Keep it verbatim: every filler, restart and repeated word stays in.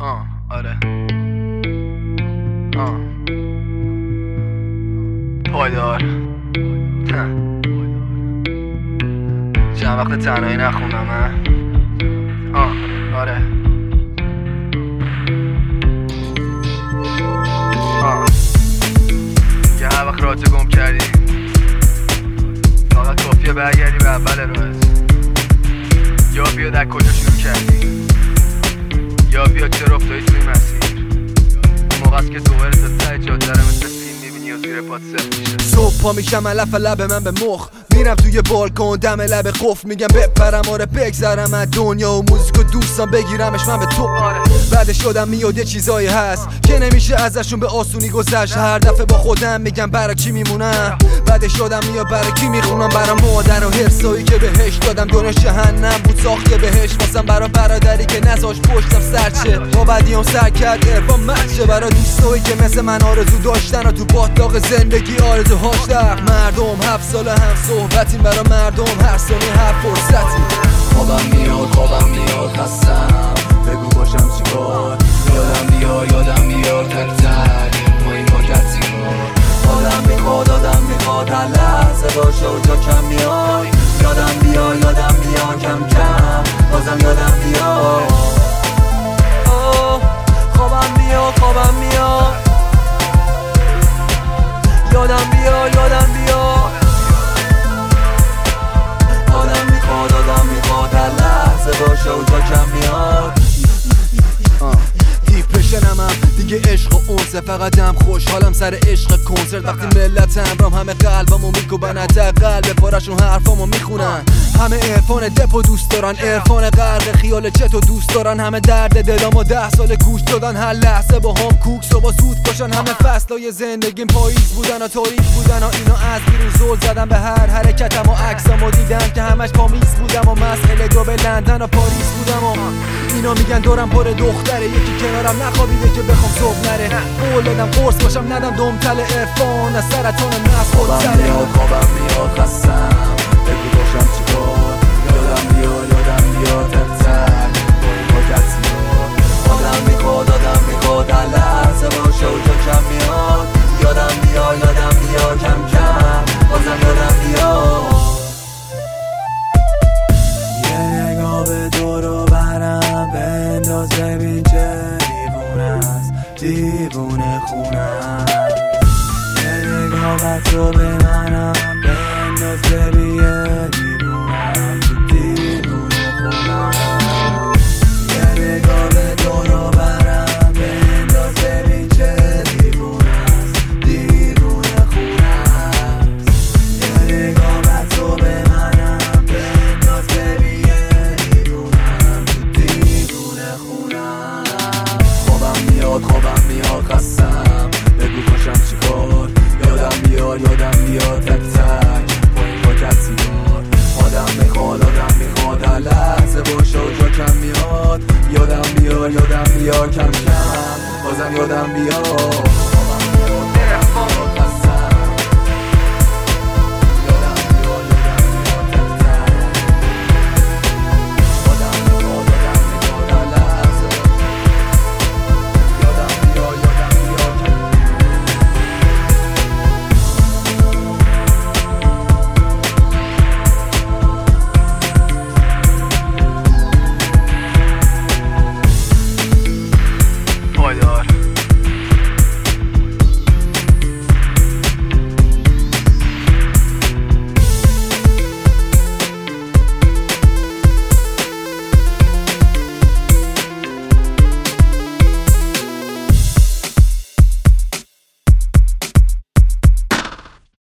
آه آره آه پایدار چند وقت تنهایی نخوندم من. آه آره آه یه هر وقت راتو گم کردی فقط کافیه برگردی به اول راهت، یا بیا در کجا شروع کردی، یا بیا چرا افتادی توی مسیر. موقع است که دوباره تا ته جاده رو مثل فیلم میبینی و زیر پات سفت میشه. صبح پا میشم علف لب من به مخ، میرم توی بالکن دم لب قفل، میگم بپرم آره بگذرم از دنیا و موزیکو دوستان بگیرمش من به تو. بعدش شدم میاد یه چیزایی هست که نمیشه ازشون به آسونی گذشت. هر دفعه با خودم میگم برای کی میمونم، بعدش شدم میاد برای کی میخونم. برای مادر و حرسایی که بهش دادم دنیا جهنم بود ساخته بهش واسم، برای برادری که نذاش پشتم سرچه با بدیام سر کرد ارفان مچه، برای دوستایی که مثل من آرزو داشتن و تو باطلاق زندگی آرزوهاش در مردم. هفت سال هم صحبتیم برای مردم، هر ثانیه هر فرصتی. خوابم میاد خوابم میاد خستم، بگو باشم چیکار. یادم بیار یادم بیار تک تک ما این ماکتی آدم میخواد آدم میخواد هر لحظه باشه و جا کم میای. یادم بیار یادم بیار کم کم بازم یادم بیار. خوابم میاد خوابم میاد یادم بیار یادم بیار. آدم میخواد آدم میخواد هر لحظه باشه و جا کم میاد. دیپرشنمم دیگه عشق و اونسه، فقط دم خوشحالم سر عشق کنسرت. وقتی ملت همرام همه قلبمو میکوبن، حتی قلب پارشون حرفامو میخونن. همه عرفان دپو دوست دارن، عرفان غرق خیال چتو دوست دارن. همه درد دلامو ده سال گوش دادن، هر لحظه با هم کوکس و با سود باشن. همه فصلای زندگیم پاییز بودن و تاریک بودن و اینا از بیرون زل زدن به هر حرکتم و عکسامو دیدن که همش پامیز بودم و مسئله دو به لندن و پاریس بودم و اینا میگن دورم پر دختره، یکی کنارم نخوابیده که بخوام صبح نره. قول دادم قرص باشم ندم دمتل عرفان از سرطان مغز خود سره. خوابم میاد خستم، بگو باشم چیکار. یادم بیار یادم بیار تک تک با این ماکتی آدم میخواد آدم میخواد هر لحظه باشه و جا کم میاد. یادم بیار یادم بیار کم کم بازم یادم بیار. یه نگاه به دور و برم بنداز ببین چه دیوونه است دیوونه خونه است. یه نگاه به تو به منم بنداز ببین یه دیوونه است دیوونه خونه است. یه نگاه به دور و برم بنداز ببین چه دیوونه است دیوونه خونه است. یه نگاه به تو به منم بنداز ببین یه دیوونه است دیوونه خونه است. خوابم میاد خوابم میاد خستم، بگو باشم چیکار. یادم بیار یادم بیار تک تک با این ماکتی آدم میخواد آدم میخواد هر لحظه باشه و جا کم میاد. یادم بیار یادم بیار کم کم بازم یادم بیار.